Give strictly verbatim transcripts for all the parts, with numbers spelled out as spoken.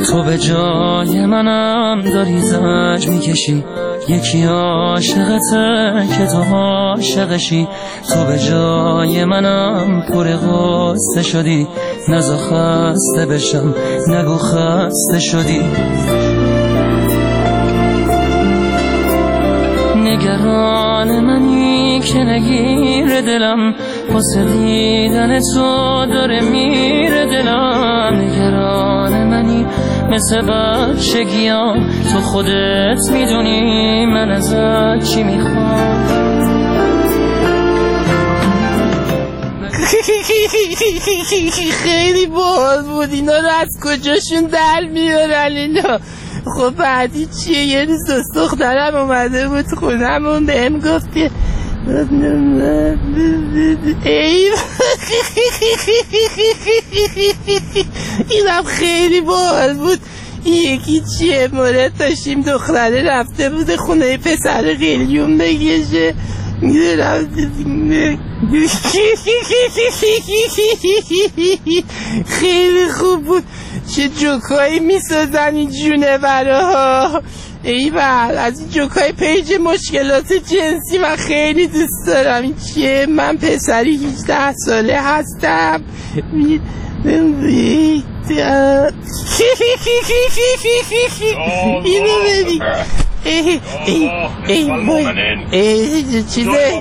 تو به جای منم داری زنج میکشی، یکی عاشقته که تو عاشقشی. تو به جای منم پر غصه شدی، نزا خسته بشم نگو خسته شدی. نگران منی که نگیر دلم، واسه دیدن تو داره میره دلم. نگران منی مثل بچگیام، تو خودت میدونی من ازت چی میخوام. خیلی باحال بود. اینا رو از کجاشون در میارن اینا؟ خب بعدی چیه؟ یه روز دوست دخترم اومده بود خونمون، بهم گفت که ای اینم خیلی باحال بود. یکی چیه؟ مورد داشتیم دختره رفته بود خونه پسر قلیون بگشه، خیلی خوب بود. چه جوکایی میسازن این جونوراها. ای بل، از این جوکای پیج مشکلات جنسی من خیلی دوست دارم. این چیه؟ من پسری هجده ساله هستم. اینو ببین. ای ای ای ای چیزه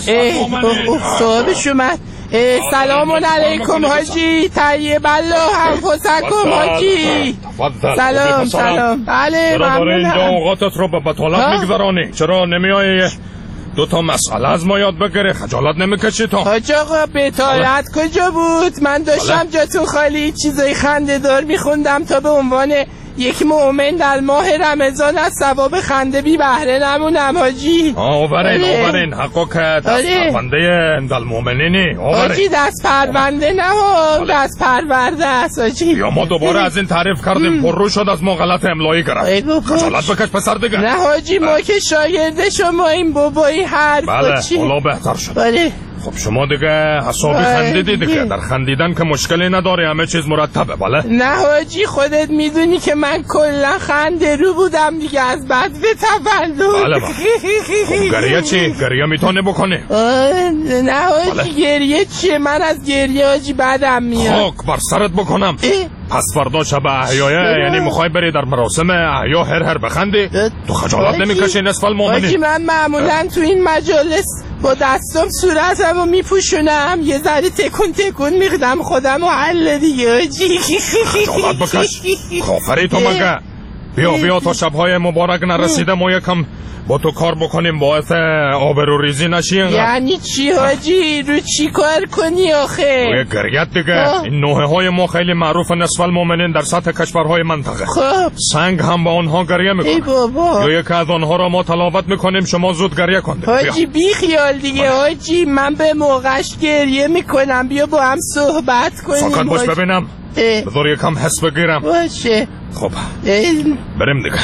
صاحبش اومد. سلام علیکم حاجی، طیب الله انفسکم حاجی. سلام سلام. بله چرا داره اینجا اوقاتت رو به بطالت میگذرانی؟ چرا نمیایی دو تا مسئله از ما یاد بگیری؟ خجالت نمیکشی تو؟ حاج آقا بطالت کجا بود؟ من داشتم جاتون خالی چیزای خنده دار میخوندم تا به عنوان یک مؤمن در ماه رمضان از ثواب خنده بی بهره نمونم حاجی. آورین آورین حقا که دست پرونده اندال مؤمنینی. حاجی دست پرونده نه ها، دست پرورده است حاجی. یا ما دوباره از این تعریف کردیم پررو شد از ما غلط املایی کردیم. خجالت بکش پسر دیگه. نه حاجی ما که شاگرد شما این بابایی حرف. بله حالا بهتر شد. بله خب شما دیگه حسابی خندیدی دیگه. در خندیدن که مشکلی نداری، همه چیز مرتبه. بله نه حاجی خودت میدونی که من کلا خنده رو بودم دیگه از بعد به تولد. بله بله. خب گریه چی؟ گریه میتونه بکنی؟ نه حاجی گریه چیه؟ من از گریه حاجی بدم میاد. خاک بر سرت بکنم. پس فردا شب احیایه، یعنی میخوای بری در مراسم احیا هر هر بخندی؟ تو خجالت نمیکشی نصف المؤمنین؟ حاجی من معمولا تو این مجالس با دستم صورتمو میپوشونم، یه ذره تکون تکون میقدم خودم و حل دیگه حاجی. خجالت بکش خافری تو مگه. بیا بیا تا شبهای مبارک نرسیده ما یکم با تو کار بکنیم، باعث آبروریزی نشی. یعنی چی حاجی؟ رو چی کار کنی آخه؟ روی گریت دیگه. این نوحه های ما خیلی معروف نصف المؤمنین در سطح کشورهای منطقه. خب سنگ هم با آنها گریه میکنه. ای بابا. یا یکی از آنها را ما تلاوت میکنیم، شما زود گریه کن. حاجی بی خیال دیگه حاجی، من به موقعش گریه میکنم. بیا با هم صحبت کنیم. ساکت باش ببینم. بذار یکم حس بگیرم. باشه. خب بریم دیگه.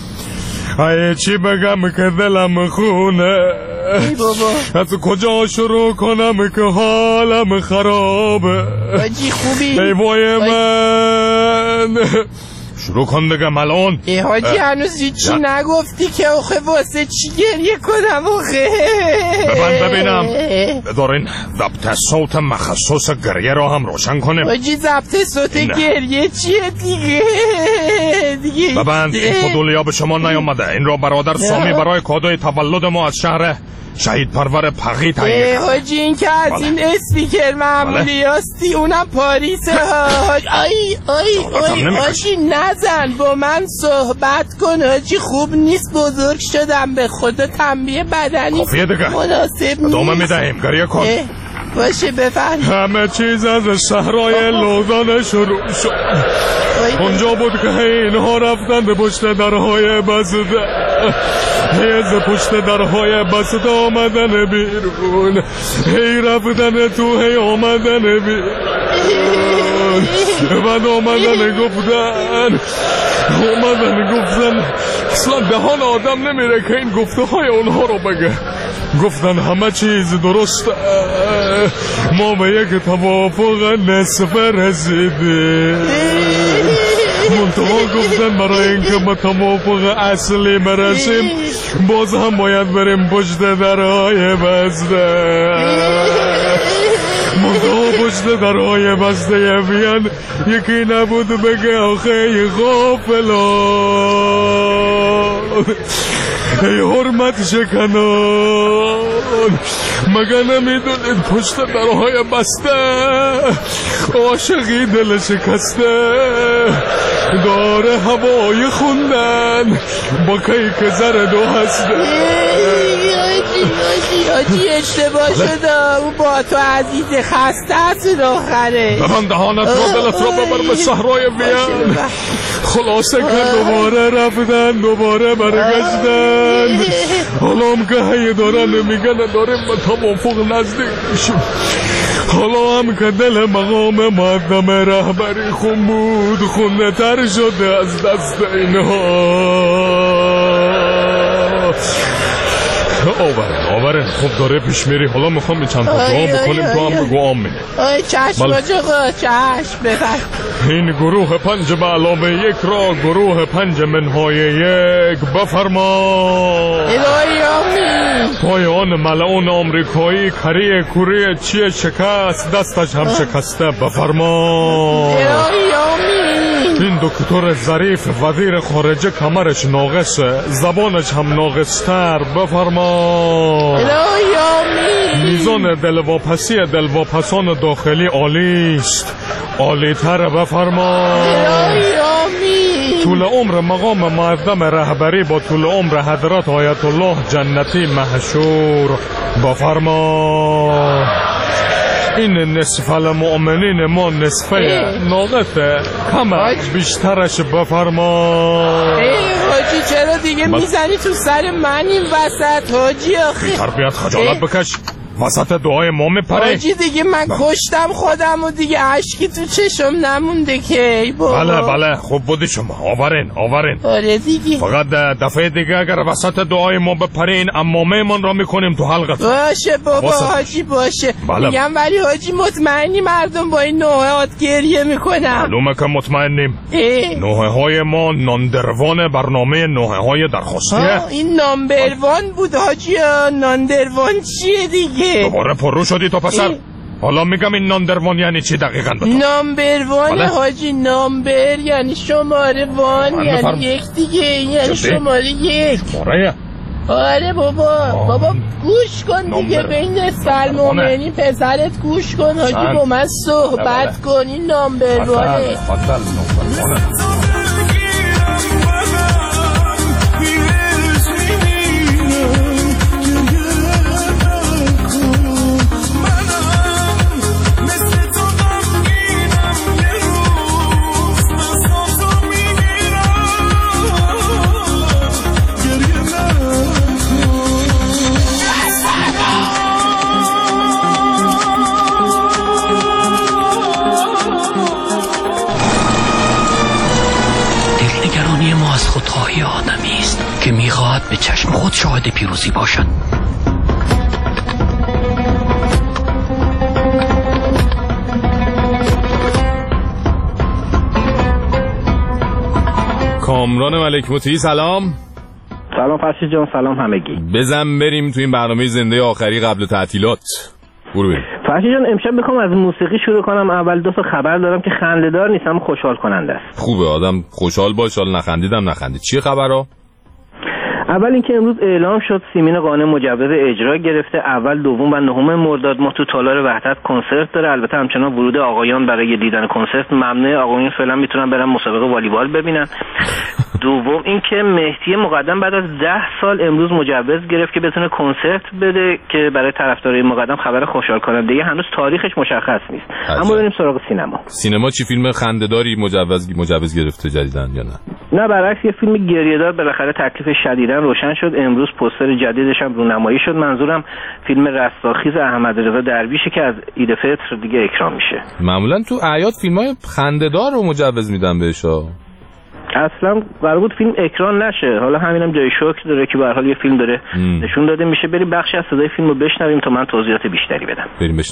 ای چی بگم که دلم خونه، ای بابا از کجا شروع کنم که حالم خرابه. حاجی خوبی؟ ای وای من. شروع کن دیگه ملعون. ای حاجی هنوز هیچی نگفتی که آخه واسه چی گریه کنم آخه؟ ببند ببینم. بذارین ضبط صوت مخصوص گریه را هم روشن کنیم. حاجی ضبط صوت گریه چیه دیگه؟ دیگه ببند این فضولیا به شما نیامده. این را برادر سامی برای کادوی تولد ما از شهر شهید پرور پغی تهیه کرد. حاجی این که از این اسپیکر معمولی هستی، اونم پاریسه ها. آی آی آی حاجی نزن، با من صحبت کن حاجی. خوب نیست، بزرگ شدم، به خدا تنبیه بدنی مناسب نیست. ادامه میدهیم، گریه کن. باشه بفرم. همه چیز از صحرای لوزان شروع شد. اونجا بود که اینها رفتن به پشت درهای بسته، هی پشت درهای بسته آمدن بیرون، هی رفتن تو هی آمدن بیرون، بعد آمدن گفتن آمدن گفتن اصلا دهان آدم نمیره که این گفته های اونها رو بگه. گفتن همه چیز درسته، ما به یک توافق نصف رسیدیم، منتها گفتن برای اینکه ما تا موافق اصلی برسیم باز هم باید بریم پشت درهای بسته. منتها پشت درهای بسته بیان یکی نبود بگه آخه غافلان ای حرمت شکنان مگه نمیدونید پشت درهای بسته عاشقی دل شکسته داره هوای خوندن با کیک زرد و هسته. آجی اشتباه شده او با تو عزیز خسته هست آخره. ببند دهانت رو دلت رو ببر به صحرای وین. خلاصه که دوباره رفتن دوباره برگشتن حالا هم که هی دارن میگن داریم به توافق نزدیک میشیم. حالا هم که دل مقام مقدم رهبری خون بود خونه تر شده از دست اینها. آورن آورن خب داره پیش میری. حالا میخوام این چند تا دعا بکنیم تو هم بگو آمین. آی چشم آجاقا چشم ببر. این گروه پنج به علاوه یک را گروه پنج منهای یک بفرما. الهی آمین. پایان ملعون آمریکایی کره کوری چیه شکست دستش هم شکسته بفرما. الهی آمین. این دکتر ظریف وزیر خارجه کمرش ناقصه زبانش هم ناقصتر بفرما. الهی آمین. میزان دلواپسی دلواپسان داخلی عالی است عالی تر بفرما. الهی آمین. طول عمر مقام معظم رهبری با طول عمر حضرت آیت الله جنتی محشور بفرما. این نصف المؤمنین ما نصفه ناقصه کمه بیشترش بفرما. ای حاجی چرا دیگه میزنی تو سر من این وسط حاجی آخی؟ تربیت خجالت بکش وسط دعای ما میپره. حاجی دیگه من کشتم خودم و دیگه عشقی تو چشم نمونده که ای بابا. بله بله خوب بودی شما آورین آورین. آره دیگه فقط دفعه دیگه اگر وسط دعای ما بپرین امامه من را میکنیم تو حلقت. باشه بابا حاجی باشه. بله. میگم ولی حاجی مطمئنی مردم با این نوحات گریه میکنن؟ معلومه که مطمئنیم. نوحه های ما ناندروان برنامه نوحه های درخواستیه. این نامبروان بود حاجی. ناندروان چیه دیگه؟ دوباره پررو شدی تو پسر. حالا میگم این ناندروان یعنی چی دقیقاً بتا؟ نامبروان حاجی. نامبر یعنی شماره وان یعنی یک دیگه یعنی شماره یک. شماره آره بابا آه. بابا گوش کن دیگه بین سلمومنی پسرت گوش کن حاجی با من صحبت کن. این نامبروانه. فضل نامبروانه. خودخواهی آدمی است که میخواهد به چشم خود شاهد پیروزی باشد. کامران ملک مطیعی سلام. سلام فرشید جان سلام همگی. بزن بریم تو این برنامه زنده آخری قبل تعطیلات. برو بریم. فرشید جان امشب میخوام از موسیقی شروع کنم. اول دو تا خبر دارم که خنده‌دار نیستم خوشحال کننده است. خوبه آدم خوشحال باشه. حال نخندیدم نخندید. چیه خبرها؟ اول اینکه امروز اعلام شد سیمین قانع مجوز اجرا گرفته. اول دوم و نهم مرداد ما تو تالار وحدت کنسرت داره. البته همچنان ورود آقایان برای دیدن کنسرت ممنوعه. آقایان فعلا میتونن برن مسابقه والیبال ببینن. دوم اینکه مهدی مقدم بعد از ده سال امروز مجوز گرفت که بتونه کنسرت بده که برای طرفدارای مقدم خبر خوشحال کننده. هنوز تاریخش مشخص نیست. اما بریم سراغ سینما. سینما چی فیلم خنده‌داری مجوز مجوز گرفته جدیدن یا نه؟ نه برعکس یه فیلم گریه‌دار بالاخره تکلیف شدیداً روشن شد. امروز پوستر جدیدش هم رونمایی شد. منظورم فیلم رستاخیز احمدرضا درویشه که از عید فطر دیگه اکرام میشه. معمولا تو اعیاد فیلمای خنده‌دار رو مجوز میدن بهشا. اصلا قرار بود فیلم اکران نشه. حالا همینم جای شکر داره که به هر حال یه فیلم داره ام. نشون داده میشه. بریم بخشی از صدای فیلمو بشنویم تا من توضیحات بیشتری بدم. بریم بشنویم.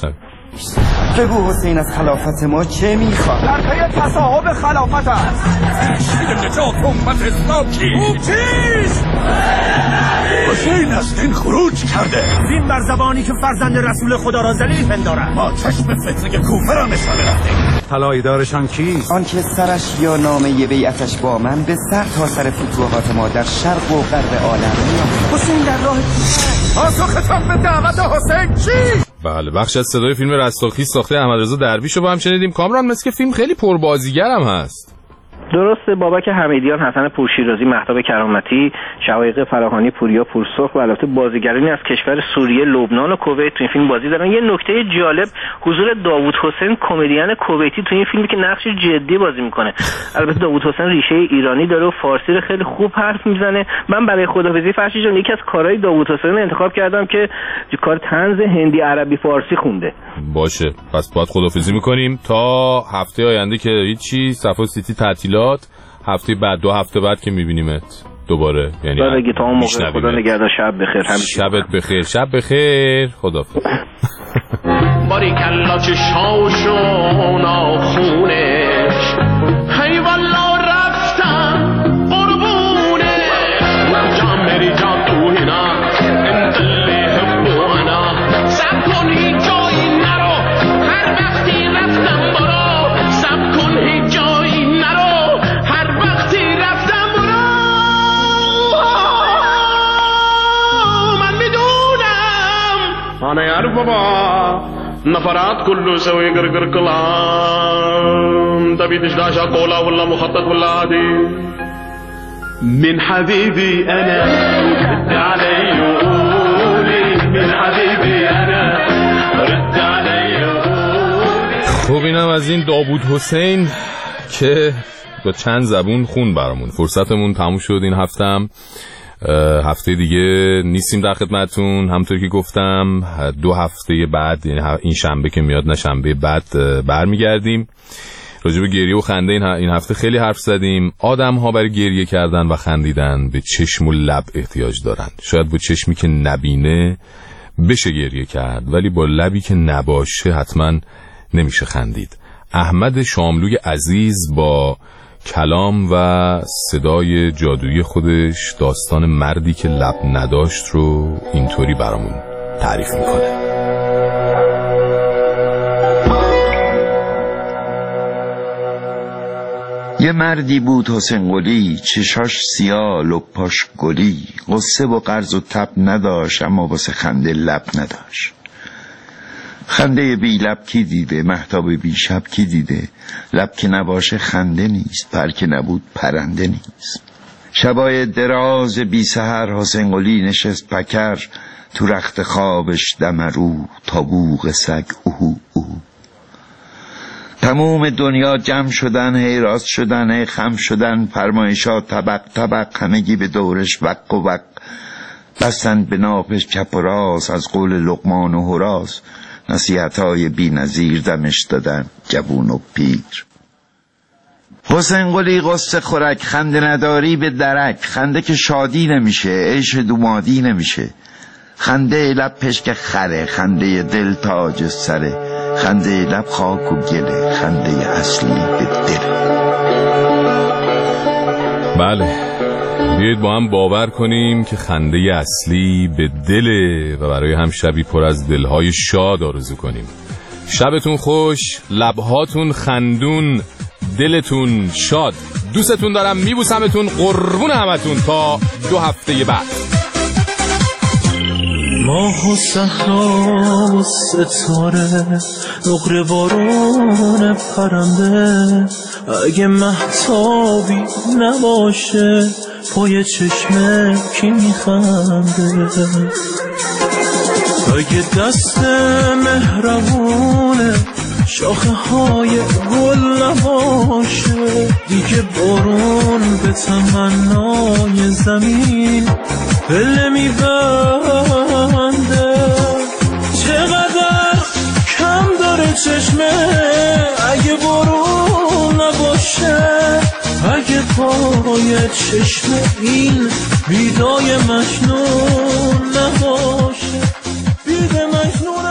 بگو حسین از خلافت ما چه میخواد؟ در پی تصاحب خلافت است. تشکیل نجات امت اسلام کی؟ چیز؟ حسین از دین خروج کرده. دین بر زبانی که فرزند رسول خدا را ذلیل پندارد. ما چشم فتنه کوفه را نشانه رفتیم. طلایی دارشان کیست؟ آن که سرش یا نامه بیعتش با من به سر تا سر فتوحات ما در شرق و غرب عالم میاد. حسین در راه پاسختان به دعوت حسین چی؟ بله، بخش از صدای فیلم رستاخیز ساخته احمدرضا درویش رو با هم شنیدیم. کامران مثل که فیلم خیلی پربازیگرم هست. درسته، بابک حمیدیان، حسن پورشیرازی، مهتاب کرامتی، شقایق فراهانی، پوریا پورسرخ و البته بازیگرانی از کشور سوریه، لبنان و کویت تو این فیلم بازی دارن. یه نکته جالب حضور داوود حسین، کمدین کویتی تو این فیلمی که نقش جدی بازی میکنه. البته داوود حسین ریشه ایرانی داره و فارسی رو خیلی خوب حرف میزنه. من برای خدافظی فرشید جان یکی از کارهای داوود حسین انتخاب کردم که کار طنز هندی عربی فارسی خونده. باشه، پس باید خدافظی میکنیم تا هفته آینده که هیچی. صفا سیتی تعطیلات، هفته بعد دو هفته بعد که میبینیمت دوباره. یعنی بعد تا اون موقع خدا نگهدار، شب بخیر. شبت بخیر. شب بخیر. خدافظ. باریکلا چشاشو ناخونش هی والا رفتم قربونش جام بری جام تو هنا انت اللي حبو انا سب کن هیچ جایی نرو هر وقتی رفتم برو سب کن هیچ جایی نرو هر وقتی رفتم برو من میدونم انا یارو بابا نفرات كله سوي قرقر كلام تبي تشداش قولا ولا مخطط ولا عادي من حبيبي انا رد علي وقولي من حبيبي انا رد علي وقولي. خب اینم از این داوود حسین که با چند زبون خون برامون. فرصتمون تموم شد این هفتم. هفته دیگه نیستیم در خدمتون. همونطور که گفتم دو هفته بعد، یعنی این شنبه که میاد نه شنبه بعد، برمیگردیم. راجع به گریه و خنده این هفته خیلی حرف زدیم. آدم ها برای گریه کردن و خندیدن به چشم و لب احتیاج دارن. شاید با چشمی که نبینه بشه گریه کرد، ولی با لبی که نباشه حتما نمیشه خندید. احمد شاملوی عزیز با کلام و صدای جادویی خودش داستان مردی که لب نداشت رو اینطوری برامون تعریف میکنه. یه مردی بود حسین قلی، چشاش سیاه لپاش گلی، قصه و قرض و تب نداشت اما واسه خنده لب نداشت. خنده بی لب کی دیده، مهتاب بی شب کی دیده، لب که نباشه خنده نیست، پر که نبود پرنده نیست. شبای دراز بی سحر حسین قلی نشست پکر، تو رخت خوابش دمرو تا بوق سگ اوهو اوهو. تموم دنیا جمع شدن، هی راست شدن، هی خم شدن، فرمایشات طبق طبق، همگی به دورش وق و وق. بستن به ناپش چپ و راست، از قول لقمان و هراس، نصیحت‌های بی نظیر دمش دادن جوون و پیر. حسین قلی قصه خورک، خنده نداری به درک، خنده که شادی نمیشه، عیش دومادی نمیشه. خنده لب پشک خره، خنده دل تاج سره، خنده لب خاک و گله، خنده اصلی به دل. بله، بیایید با هم باور کنیم که خنده اصلی به دله و برای هم شبی پر از دلهای شاد آرزو کنیم. شبتون خوش، لبهاتون خندون، دلتون شاد. دوستتون دارم، میبوسمتون، قربون همتون. تا دو هفته بعد. ماه و صحرا و ستاره، نقره بارون پرنده، اگه مهتابی نباشه پای چشمه کی میخنده، اگه دست مهربونه شاخه های گل نباشه، دیگه بارون به تمنای زمین پله میبنده. چقدر کم داره چشمه اگه بارون نباشه، اگه پای چشمه این بیدای مجنون نباشه، بیده مجنون